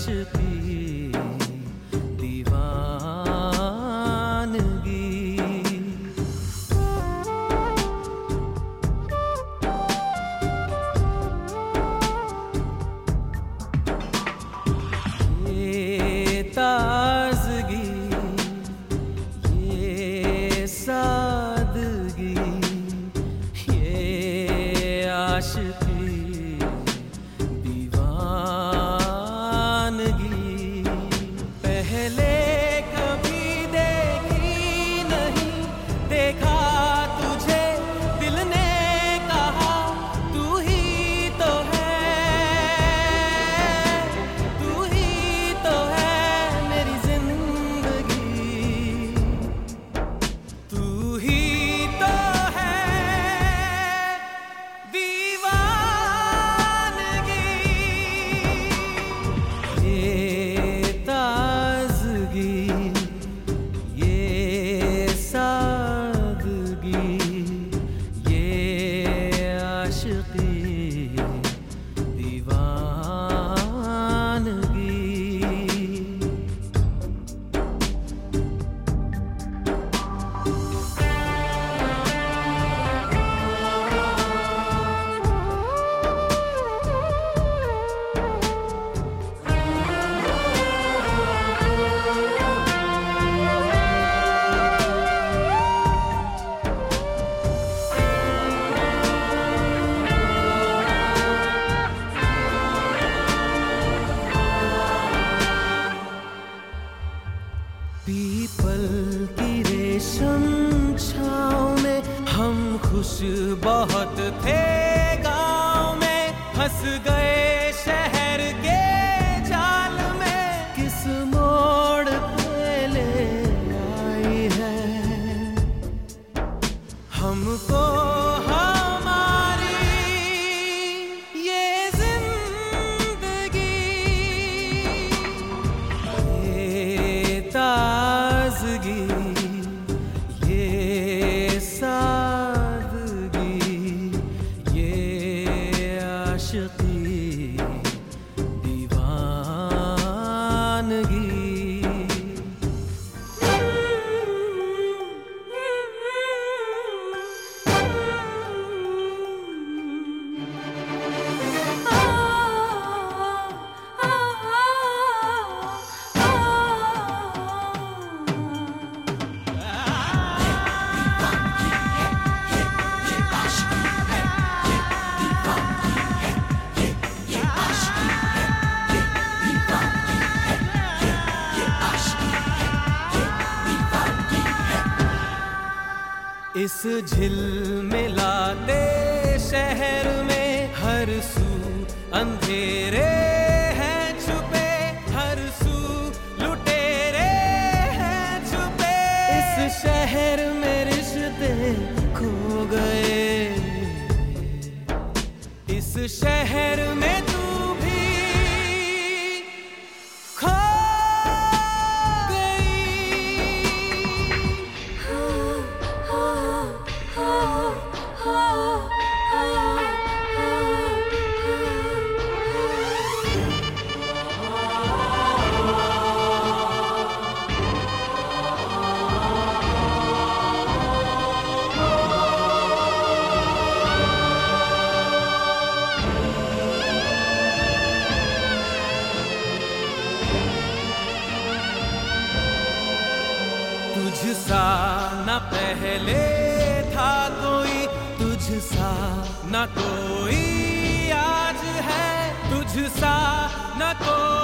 आशिकी दीवानगी। ये ताज़गी, ये सादगी, ये आशिकी दीवानगी। पहले कभी देखी नहीं, देखा तुझे दिल ने कहा तू ही तो है, तू ही तो है मेरी जिंदगी, तू ही तो है दीवानगी। ये ताज़गी, ये सादगी, ये आशिकी दीवानगी। पीपल की रेशम छाँव में हम खुश बहुत थे, गाँव में फंस गए शहर के जाल में। किस मोड़ पे ले आई है हमको हमारी ये जिंदगी। ये ताज़गी, ये सादगी, ये आशिकी दीवानगी। इस झिलमिलाते शहर में हर सू अंधेरे हैं छुपे, हर सू लुटेरे हैं छुपे। इस शहर में रिश्ते खो गए, इस शहर में तू भी खो तुझसा न पहले था कोई, तुझसा न कोई आज है, तुझसा न कोई